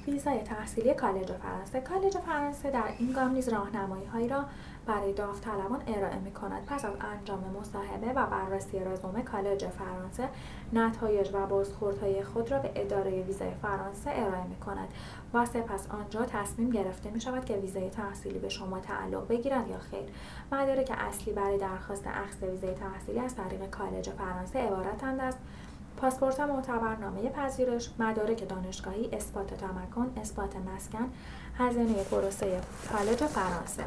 ویزای تحصیلی کالج فرانسه. کالج فرانسه در این گام نیز راهنمایی‌هایی را برای داوطلبان ارائه می‌کند. پس از انجام مصاحبه و بررسی رزومه، کالج فرانسه نتایج و بازخوردهای خود را به اداره ویزای فرانسه ارائه می‌کند و سپس آنجا تصمیم گرفته می‌شود که ویزای تحصیلی به شما تعلق بگیرد یا خیر. مدارک اصلی برای درخواست اخذ ویزای تحصیلی از طریق کالج فرانسه عبارتند از پاسپورت معتبر، نامه پذیرش، مدارک دانشگاهی، اثبات تمکن، اثبات مسکن، هزینه پروسه کالج فرانسه.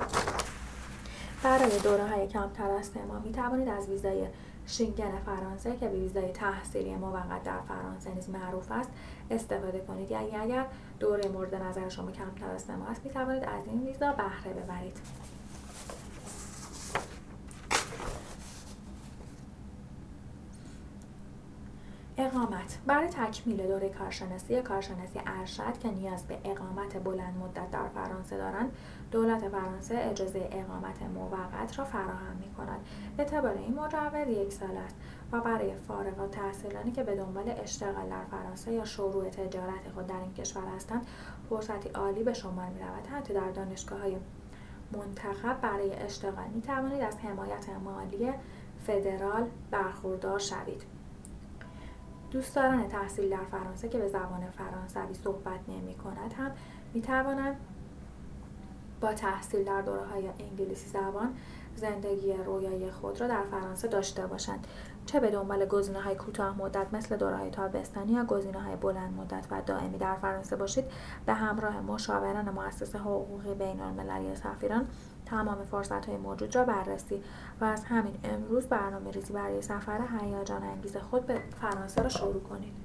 برای دوره‌های کمتر از 3 ماه می‌توانید از ویزای شنگن فرانسه که به ویزای تحصیلی موقت در فرانسه نیز معروف است استفاده کنید. یعنی اگر دوره مورد نظر شما کمتر از 3 ماه است می‌توانید از این ویزا بهره ببرید. اقامت. برای تکمیل دوره کارشناسی ارشد که نیاز به اقامت بلند مدت در فرانسه دارند، دولت فرانسه اجازه اقامت موقت را فراهم می‌کند. اعتبار این مجوز 1 سال است و برای فارغ التحصیلانی که به دنبال اشتغال در فرانسه یا شروع تجارت خود در این کشور هستند، فرصتی عالی به شمار می‌رود. حتی در دانشگاه‌های منتخب برای اشتغال می‌توانید از حمایت مالی فدرال برخوردار شوید. دوستداران تحصیل در فرانسه که به زبان فرانسوی صحبت نمی‌کنند هم می‌توانند با تحصیل در دوره‌های انگلیسی زبان زندگی رویایی خود را در فرانسه داشته باشند. چه به دنبال گزینه‌های کوتاه مدت مثل دوره‌های تابستانی یا گزینه‌های بلند مدت و دائمی در فرانسه باشید، به همراه مشاوران مؤسسه حقوقی بین‌المللی سفیران تمام فرصت‌های موجود را بررسی و از همین امروز برنامه‌ریزی برای سفر هیجان انگیز خود به فرانسه را شروع کنید.